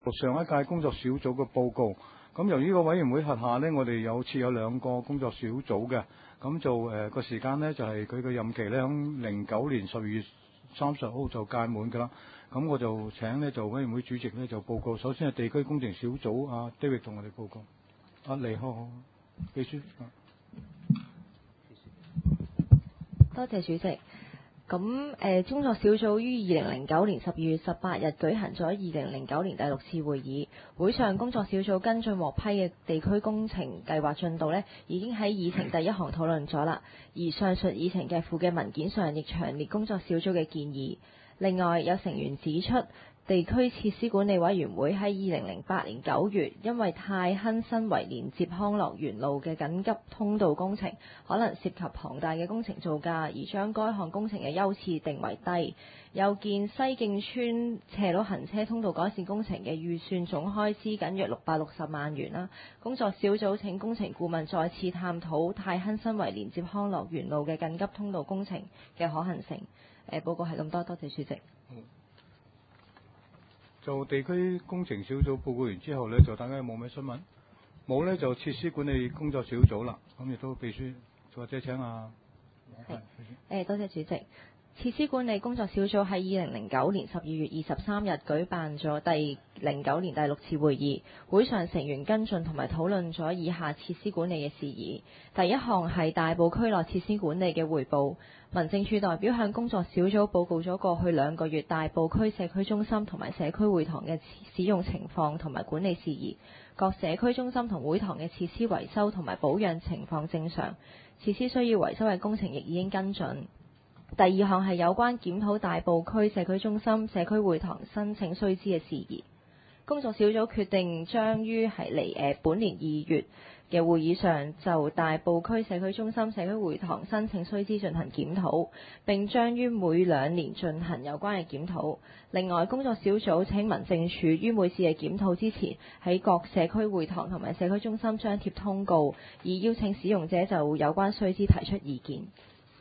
上一屆工作小組嘅報告。咁由於個委員會轄下呢，我哋設有兩個工作小組嘅，咁就個時間呢，就係佢嘅任期呢，喺09年12月30號就屆滿㗎啦。咁我就請呢，就委員會主席呢，就報告。首先係地區工程小組David 同我哋報告。黎好，秘書。 多謝主席。咁工作小組於2009年12月18日舉行咗2009年第6次會議，會上工作小組跟進獲批嘅地區工程計劃進度呢，已經喺議程第一項討論咗啦。而上述議程嘅附嘅文件上亦詳列工作小組嘅建議。另外有成員指出，地區設施管理委員會喺2008年9月，因為泰亨新圍連接康樂園路嘅緊急通道工程，可能涉及龐大嘅工程造價，而將該項工程嘅優次定為低。又見西徑村斜路行車通道改善工程嘅預算總開支僅約660萬元啦。工作小組請工程顧問再次探討泰亨新圍連接康樂園路嘅緊急通道工程嘅可行性。報告係咁多，多謝主席。 就地區工程小組報告完之後呢，就大家有冇咩詢問？冇呢，就設施管理工作小組啦。咁亦都秘書或者請多謝主席。設施管理工作小組喺2009年12月23日舉辦咗第09年第6次會議，會上成員跟進同埋討論咗以下設施管理嘅事宜。第一項係大埔區內設施管理嘅匯報。民政處代表向工作小組報告咗過去2個月大埔區社區中心同埋社區會堂嘅使用情況同埋管理事宜。各社區中心同會堂嘅設施維修同埋保養情況正常，設施需要維修嘅工程亦已經跟進。第二項係有關檢討大埔區社區中心、社區會堂申請須知嘅事宜。工作小組決定將於本年2月嘅會議上就大埔區社區中心、社區會堂申請須知進行檢討，並將於每2年進行有關嘅檢討。另外，工作小組請民政處於每次嘅檢討之前，喺各社區會堂同埋社區中心張貼通告，以邀請使用者就有關須知提出意見。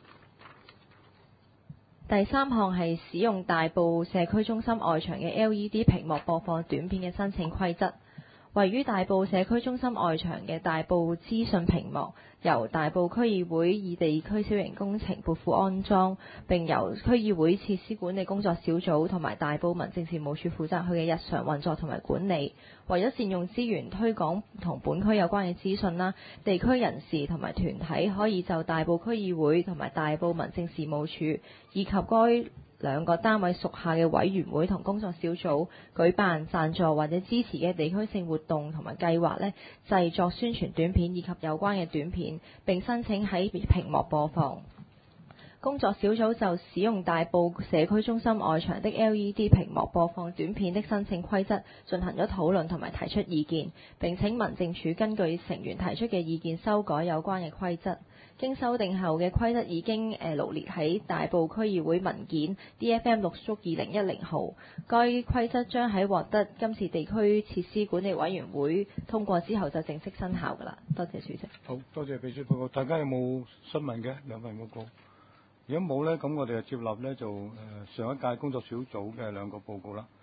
第三項係使用大埔社區中心外牆嘅 LED 屏幕播放短片嘅申請規則。位於大埔社區中心外牆嘅大埔資訊屏幕，由大埔區議會以地區小型工程撥款安裝，並由區議會設施管理工作小組同埋大埔民政事務處負責佢嘅日常運作同埋管理。為咗善用資源推廣同本區有關嘅資訊啦，地區人士同埋團體可以就大埔區議會同埋大埔民政事務處以及該2個單位屬下嘅委員會同工作小組舉辦、贊助或者支持嘅地區性活動同埋計劃呢，製作宣傳短片以及有關嘅短片，並申請喺屏幕播放。工作小組就使用大埔社區中心外牆的 LED 屏幕播放短片的申請規則進行咗討論同埋提出意見，並請民政處根據成員提出嘅意見修改有關嘅規則。經修訂後嘅規則已經羅列喺大埔區議會文件 DFM 6/2010號。該規則將喺獲得今次地區設施管理委員會通過之後就正式生效㗎啦。多謝主席。 好，多謝秘書報告。大家有冇詢問嘅兩份報告？如果冇呢，咁我哋就接納呢，就上一屆工作小組嘅2個報告啦。